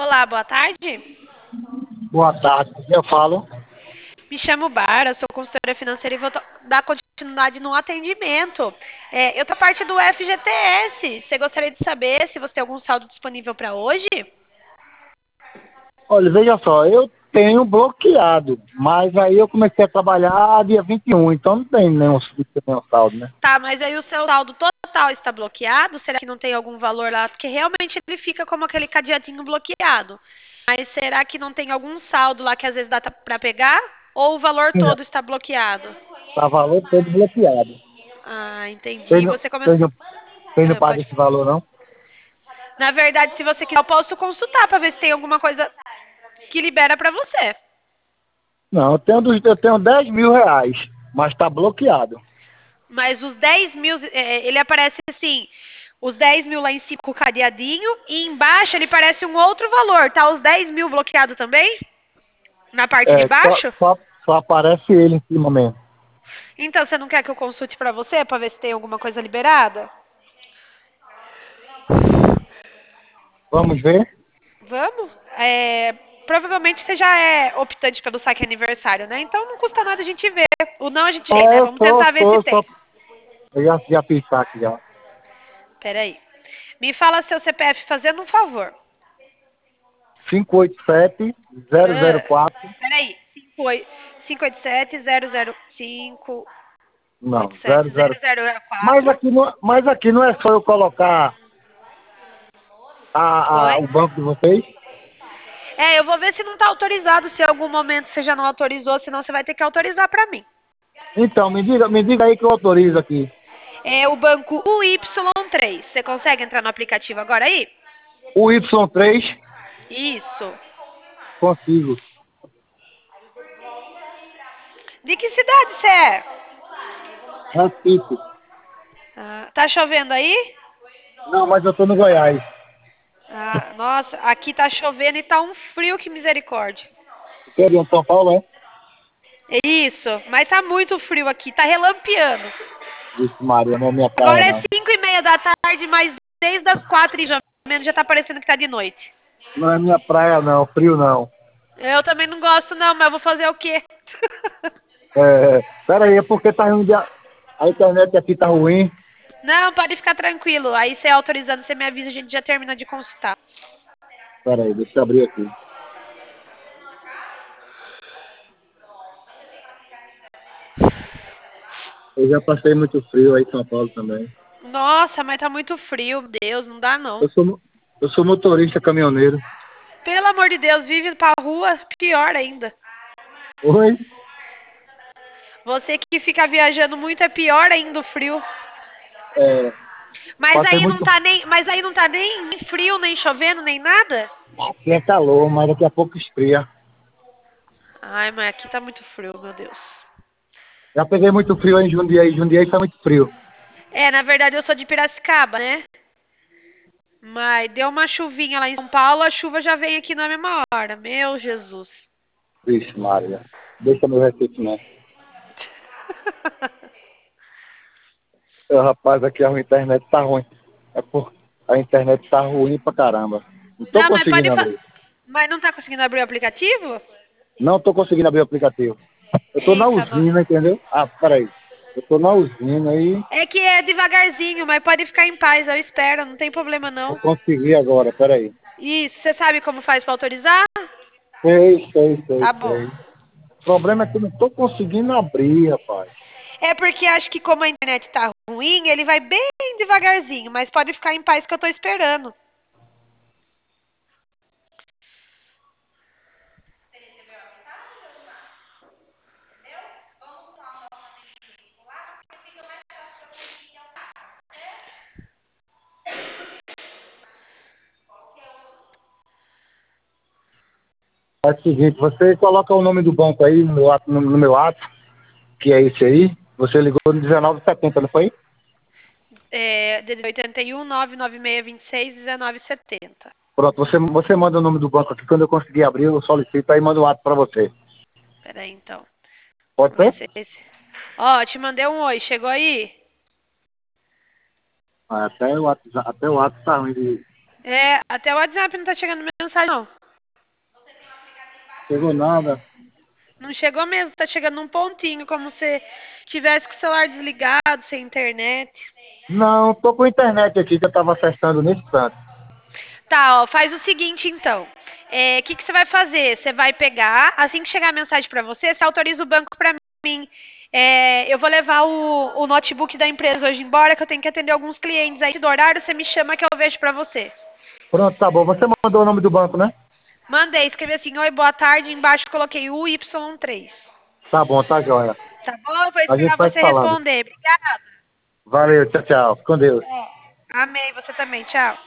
Olá, boa tarde. Boa tarde, eu falo. Me chamo Bara, sou consultora financeira e vou dar continuidade no atendimento. Eu tô parte do FGTS. Você gostaria de saber se você tem algum saldo disponível para hoje? Olha, veja só, eu tenho bloqueado, mas aí eu comecei a trabalhar dia 21, então não tem nenhum saldo, né? Tá, mas aí o seu saldo total está bloqueado? Será que não tem algum valor lá? Porque realmente ele fica como aquele cadeadinho bloqueado. Mas será que não tem algum saldo lá que às vezes dá para pegar? Ou o valor Sim, todo está bloqueado? tá valor todo bloqueado. Ah, entendi. Vocês não, Você começou. vocês não, vocês não pagam Pode. esse valor, não? Na verdade, se você quiser, eu posso consultar para ver se tem alguma coisa que libera para você. Não, eu tenho 10 mil reais, mas tá bloqueado. Mas os 10 mil, ele aparece assim, os 10 mil lá em cima com o cadeadinho e embaixo ele parece um outro valor. Tá os 10 mil bloqueado também? Na parte de É, só, baixo? só, só aparece ele em cima mesmo. Então você não quer que eu consulte para você para ver se tem alguma coisa liberada? Vamos ver? Vamos? Provavelmente você já é optante pelo saque aniversário, né? Então não custa nada a gente ver. O não a gente vê, né? Eu Vamos sou, tentar ver se sou, tem. sou, eu já fiz saque já. Peraí. Me fala seu CPF fazendo um favor. 587 004, Peraí. 587 005 não, 87 00. 0004. Mas aqui não é só eu colocar Oi? o banco de vocês? Eu vou ver se não tá autorizado, se em algum momento você já não autorizou, senão você vai ter que autorizar pra mim. Então, me diga aí que eu autorizo aqui. É o banco UY3. Você consegue entrar no aplicativo agora aí? O Y3, Isso. consigo. De que cidade você é? Recife. Tá chovendo aí? Não, mas eu tô no Goiás. Nossa, aqui tá chovendo e tá um frio, que misericórdia. Seria em São Paulo, é? É isso, mas tá muito frio aqui, tá relampeando. Vixe Maria, não é minha praia, Agora é não. 5:30 da tarde, mas desde as 4 e já tá parecendo que tá de noite. Não é minha praia, não. Frio, não. Eu também não gosto não, mas eu vou fazer o quê? Pera aí, é porque tá ruim a internet aqui tá ruim. Não, pode ficar tranquilo. Aí você autorizando, você me avisa, a gente já termina de consultar. Pera aí, deixa eu abrir aqui. Eu já passei muito frio aí em São Paulo também. Nossa, mas tá muito frio, meu Deus, não dá não. Eu sou motorista caminhoneiro. Pelo amor de Deus, vive pra rua, pior ainda. Oi? Você que fica viajando muito é pior ainda o frio. É, passei muito. Mas aí não tá nem frio, nem chovendo, nem nada? Aqui é calor, mas daqui a pouco esfria. Ai, mas aqui tá muito frio, meu Deus. Já peguei muito frio aí em Jundiaí. Jundiaí tá muito frio. Na verdade eu sou de Piracicaba, né? Mas deu uma chuvinha lá em São Paulo, a chuva já vem aqui na mesma hora. Meu Jesus. Vixe, Maria. Deixa meu ressentimento. Rapaz, aqui a internet tá ruim. A internet tá ruim pra caramba. Não tô Não, mas conseguindo abrir. Mas não tá conseguindo abrir o aplicativo? Não tô conseguindo abrir o aplicativo. Eu tô na Eita, nossa. usina, entendeu? Peraí. Eu tô na usina aí. É que é devagarzinho, mas pode ficar em paz, eu espero, não tem problema Eu não. consegui agora, peraí. Isso, você sabe como faz pra autorizar? Sei, sei, sei, Tá bom. sei. O problema é que eu não tô conseguindo abrir, rapaz. É porque acho que como a internet tá ruim, ele vai bem devagarzinho, mas pode ficar em paz que eu tô esperando. É o seguinte, você coloca o nome do banco aí no meu ato, que é esse aí. Você ligou no 1970, não foi? De 81 996 1970. Pronto, você manda o nome do banco aqui. Quando eu conseguir abrir, eu solicito aí e mando o ato pra você. Peraí então. Pode Vamos ver ser? se é esse. Ó, te mandei um oi, chegou aí? Até o ato tá ruim de. É, até o WhatsApp não tá chegando mensagem, não. Chegou nada. Não chegou mesmo, tá chegando um pontinho, como se tivesse com o celular desligado, sem internet. Não, tô com a internet aqui que eu tava acessando nesse instante. Tá, ó, faz o seguinte então. O que que você vai fazer? Você vai pegar, assim que chegar a mensagem pra você, você autoriza o banco pra mim. Eu vou levar o notebook da empresa hoje embora, que eu tenho que atender alguns clientes aí do horário, você me chama que eu vejo pra você. Pronto, tá bom. Você mandou o nome do banco, né? Mandei, escrevi assim, oi, boa tarde, embaixo coloquei UY3. Tá bom, tá joia. Tá bom? Eu vou A gente esperar vai se você falando. responder. Obrigada. Valeu, tchau, tchau. Com Deus. Amei, você também, tchau.